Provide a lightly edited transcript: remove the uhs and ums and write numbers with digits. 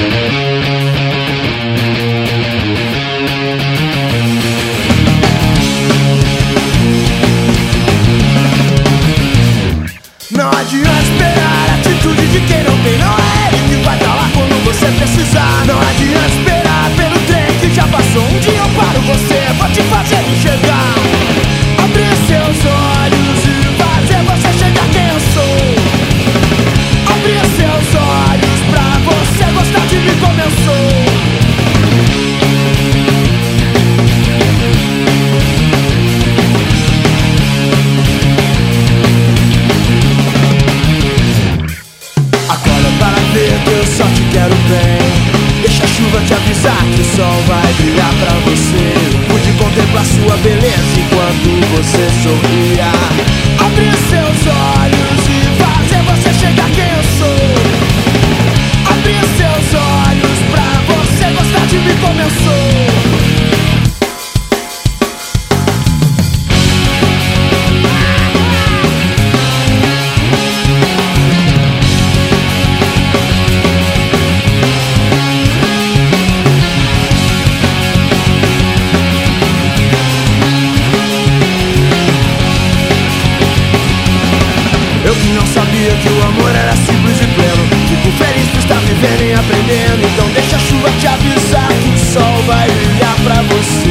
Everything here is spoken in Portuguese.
Não adianta esperar a atitude de quem não tem. Não é ele que vai estar lá quando você precisar. Não adianta esperar pelo trem que já passou. Um dia eu paro você, vou te fazer enxergar. Abrir seus olhos e fazer você chegar quem eu sou. Abrir seus olhos pra você gostar de mim como eu sou. Eu só te quero bem. Deixa a chuva te avisar que o sol vai brilhar pra você. Pude contemplar sua beleza enquanto você sorria. Abrir seus olhos e fazer você chegar quem eu sou. Abrir seus olhos pra você gostar de mim como eu sou. Eu que não sabia que o amor era simples e pleno. Fico feliz por estar vivendo e aprendendo. Então deixa a chuva te avisar que o sol vai brilhar pra você.